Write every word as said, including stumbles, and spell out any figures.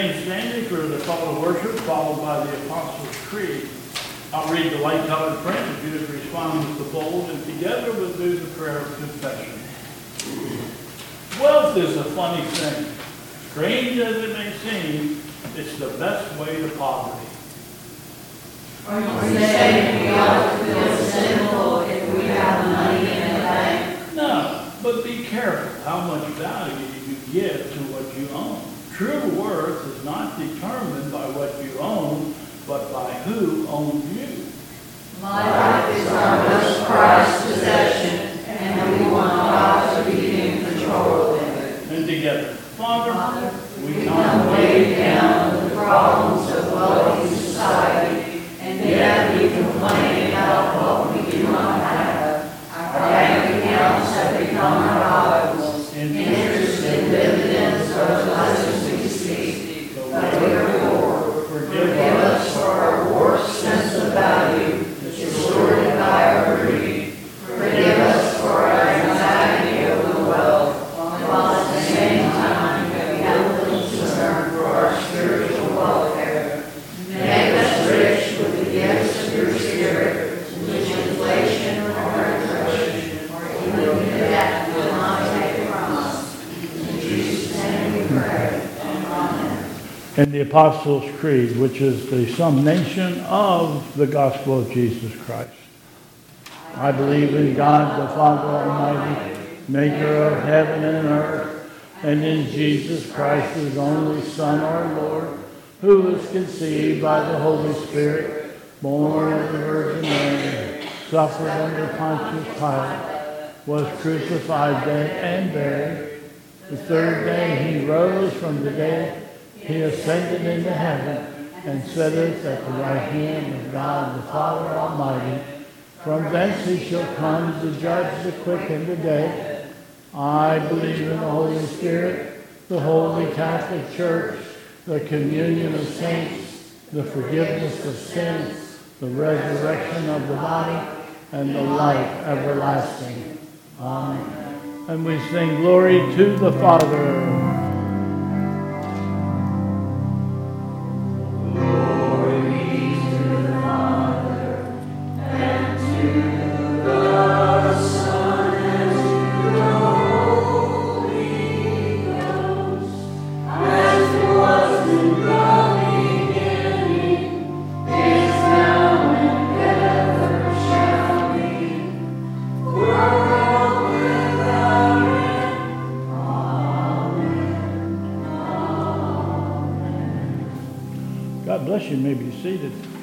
Standing for the call to worship, followed by the Apostles' Creed. I'll read the light-colored print if you would respond with the bold, and together we'll do the prayer of confession. Wealth is a funny thing. Strange as it may seem, it's the best way to poverty. Are you saying we ought to feel sinful if we have money in the bank? No, but be careful how much value you give to what you own. True worth is not determined by what you own, but by who owns you. My life is our most prized possession, and we want God to be in control of it. And together, Father, Father we we come come weighed down with the problems of wealthy society, and yet we complain about what we do not have. Our bank accounts have become our rivals. Interest and dividends are as much as we seek, but we are poor. Forgive us for our warped sense of value, distorted by our greed. Forgive us for our anxiety over wealth, while at the same time we have little concern for our spiritual welfare. Make us rich with the gifts of your Spirit, which inflation or repression or even death will not take from us. In Jesus' name we pray. Amen. in the Apostles' Creed, which is the summation of the gospel of Jesus Christ. I believe in God, the Father Almighty, maker of heaven and earth, and in Jesus Christ, his only Son, our Lord, who was conceived by the Holy Spirit, born of the Virgin Mary, suffered under Pontius Pilate, was crucified, dead, and buried. The third day he rose from the dead. He ascended into heaven and sitteth at the right hand of God the Father Almighty. From thence he shall come to judge the quick and the dead. I believe in the Holy Spirit, the Holy Catholic Church, the communion of saints, the forgiveness of sins, the resurrection of the body, and the life everlasting. Amen. And we sing glory to the Father. God bless you. You may be seated.